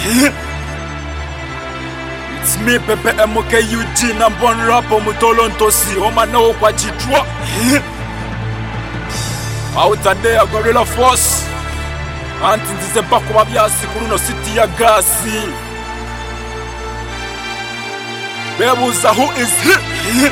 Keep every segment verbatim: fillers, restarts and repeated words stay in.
It's me, Pepe M K U G, number one rapper, Mutolontosi, Omano kwa Jitwa. Out there, Gorilla Force. Until this is back of Yasi, Kuruno City, Agasi. Bebuza, who is he?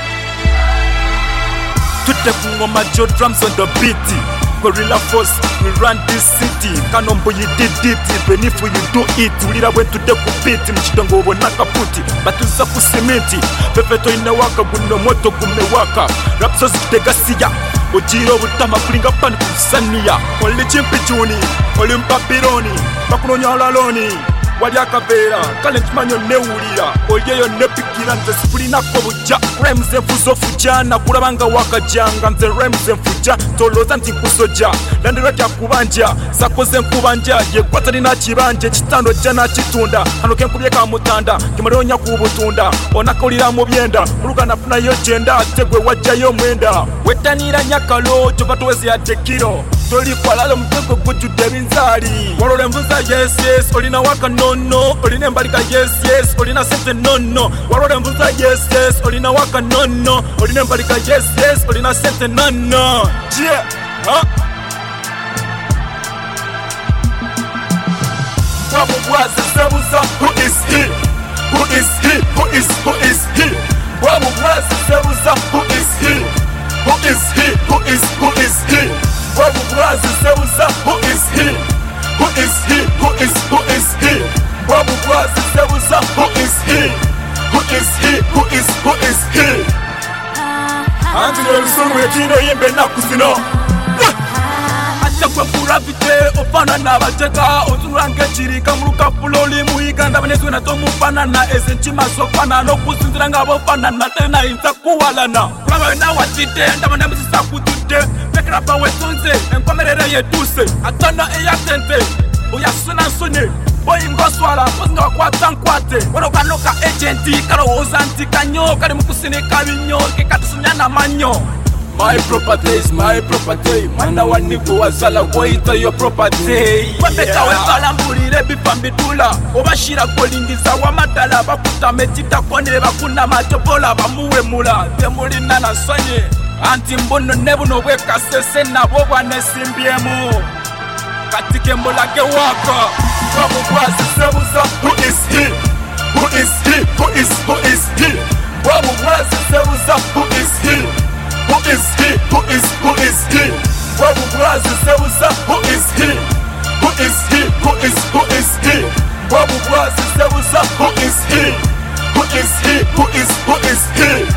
To take on my jaw drums on the beat. Gorilla Force, we run this city. Kanombo you did it, even if you do it. Ulira went to the kupiti, mchitongo wonaka puti. Batuza kusimenti, pepeto inawaka, guno moto kumewaka. Rapsos tegasiya, ojiro butama kulinga pani kusania. Oli chimpi chuni, oli mpapironi, bakunonya olaloni. Wadia kavera, kalent manyo ne ulira. Oyeyo ne pikira, nze sifuri na kobuja. Rhymes enfuzo fuja, na kurabanga waka janga. Nze rhymes enfuja, toloza nti kusoja. Landira kya kubanja, sakoze nkubanja. Ye kwatari na chibanje, chitando jana chitunda. Hano kenkubye ka mutanda, kimaronya kubutunda. Onaka ulira mu byenda, uruga nafuna yo jenda. Tegwe wajja yo mwenda. Wetanira nyakalo, chopatu wezi ya tekiro. Toli kwa lalo mtego kuchu debinzari. Warole mvuza yes yes, olina waka no no. Olina mbalika yes yes, olina sente no no. Warole mvuza yes yes, olina waka no no. Olina mbalika yes yes, olina sente no no. Yeah, huh? Wabu wazi sebuza, who is he? Who is he? Who is, who is he? Wabu wazi sebuza, who is he? Who is he? Who is, who is he? Wabu wazi sebuza, who is he? Who is he? Who is, who is he? Wabu wazi sebuza, who is he? Who is he? Who is, who is he? Anti nelusunu yekino yimbe na kusino. Acha kwa kuravite, opana na bacheka. Oturange chirika mruka puloli muiga. Ndabanezwe na tomu panana. Esenchi masopana. No kusinzira ngabo panana. Tena inta kuwalana. Kuranga na watite. Ndabanezwe sakutite. Pekrapa wetunze. Enkomerere yetuse. Atana eyatente. Oyasuna sune. Boy ngoswala. Pozinga kwa tankwate. Wano kanoka agenti. Karo ozanti kanyo. Kari mukusine kabinyo. Kekatusunyana manyo. My property is my property. Mana waniku wazala waita your property. Wapeta wezala mbulire bipambitula. Obashira kolingiza wa madala. Bakuta metita kone bakuna matopola. Bamuwe mula. Temuli nana sonye. Anti mbono nebu no weka sese na boba nesimbiemu. Katike mbola ke waka. Wabu wazi sebuza. Who is he? Who is he? Who is, who is he? Wabu wazi sebuza. Who is he? Who is he? Who is, who is he? Wabu wazi sebuza. Who is he? Who is he? Who is, who is he? Wabu wazi sebuza. Who is he? Who is he? Who is, who is he?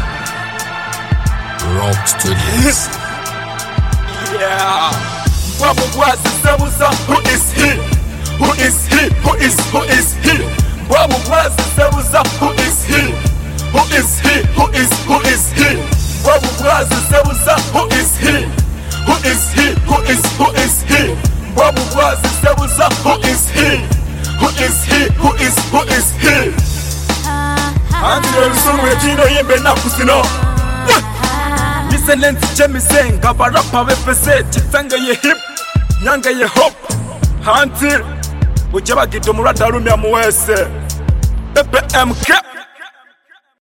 Rock Studios. Yeah. Wabu wazi sebuza. Who is he? Who is he? Who is, who is he? Wabu wazi sebuza. Who is he? Who is he? Who is, who is he? Wabu wazi sebuza, who is he? Who is he? Who is, who is he? Wabu wazi sebuza, who is he? Who is he? Who is, who is he? Anti nelusunu yekino yimbe na kusino. Miselenzi chemise ngabarapa bepese. Chitanga ye hip, nyanga ye hop. Anti ujaba gito murata rumya muwese. Pepe M K